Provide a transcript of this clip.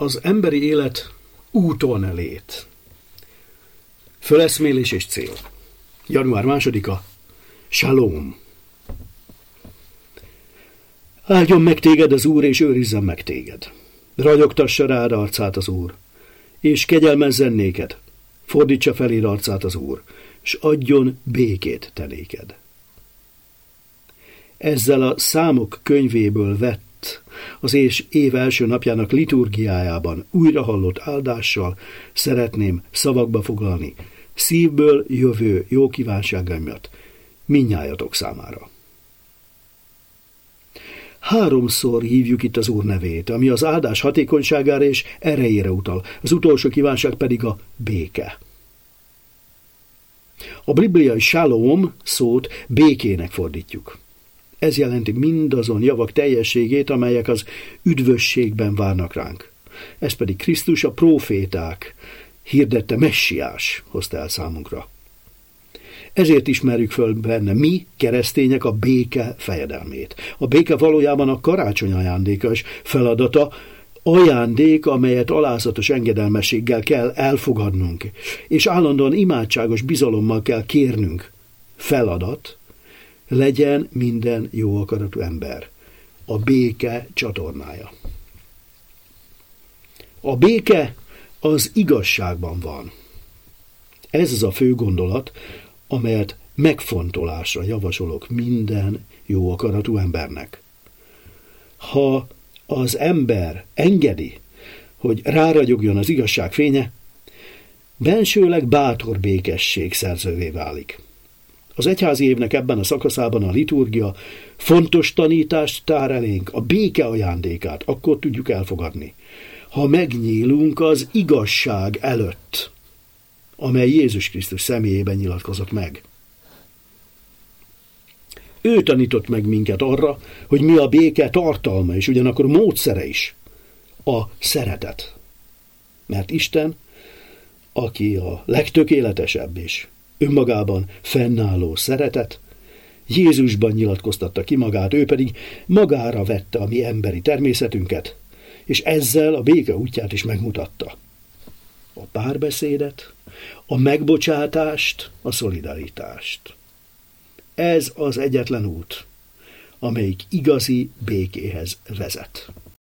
Az emberi élet úton lét. Föleszmélés és cél. Január 2-a. Shalom. Áldjon meg téged az Úr, és őrizzen meg téged. Ragyogtassa rád arcát az Úr, és kegyelmezzen néked. Fordítsa feléd arcát az Úr, és adjon békét te néked. Ezzel a számok könyvéből vett az év első napjának liturgiájában újra hallott áldással szeretném szavakba foglalni szívből jövő jó kívánságaimat mindnyájatok számára. 3-szor hívjuk itt az Úr nevét, ami az áldás hatékonyságára és erejére utal. Az utolsó kívánság pedig a béke. A bibliai shalom szót békének fordítjuk. Ez jelenti mindazon javak teljességét, amelyek az üdvösségben várnak ránk. Ez pedig Krisztus, a próféták hirdette messiás hozta el számunkra. Ezért ismerjük föl benne mi, keresztények, a béke fejedelmét. A béke valójában a karácsony ajándéka és feladata, ajándék, amelyet alázatos engedelmességgel kell elfogadnunk, és állandóan imádságos bizalommal kell kérnünk. Feladat, legyen minden jó akaratú ember. A béke csatornája. A béke az igazságban van. Ez az a fő gondolat, amelyet megfontolásra javasolok minden jó akaratú embernek. Ha az ember engedi, hogy ráragyogjon az igazság fénye, bensőleg bátor békesség szerzővé válik. Az egyházi évnek ebben a szakaszában a liturgia fontos tanítást tár elénk, a béke ajándékát akkor tudjuk elfogadni, ha megnyílunk az igazság előtt, amely Jézus Krisztus személyében nyilatkozott meg. Ő tanított meg minket arra, hogy mi a béke tartalma, és ugyanakkor módszere is, a szeretet. Mert Isten, aki a legtökéletesebb és önmagában fennálló szeretet, Jézusban nyilatkoztatta ki magát, ő pedig magára vette a mi emberi természetünket, és ezzel a béke útját is megmutatta. A párbeszédet, a megbocsátást, a szolidaritást. Ez az egyetlen út, amelyik igazi békéhez vezet.